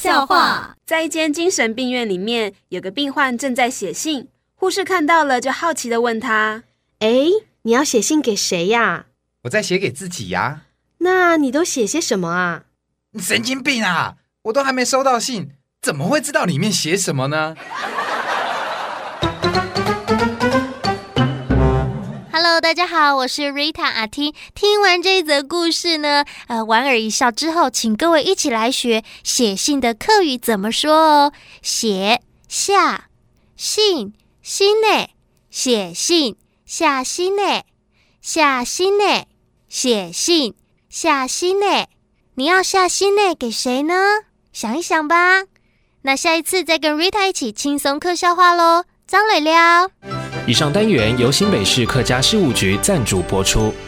笑话。 在一间精神病院里面，有个病患正在写信，护士看到了就好奇地问他： 你要写信给谁呀？ 我在写给自己呀。 那你都写些什么啊？ 你神经病啊！我都还没收到信，怎么会知道里面写什么呢 ？Hello， 大家好，我是 Rita 阿听。听完这一则故事呢，莞尔一笑之后，请各位一起来学写信的客语怎么说哦。写下信心内，写信下心内，下心内写信下心内。你要下心内给谁呢？想一想吧。那下一次再跟 Rita 一起轻松客笑话咯。张磊聊。 以上单元由新北市客家事务局赞助播出。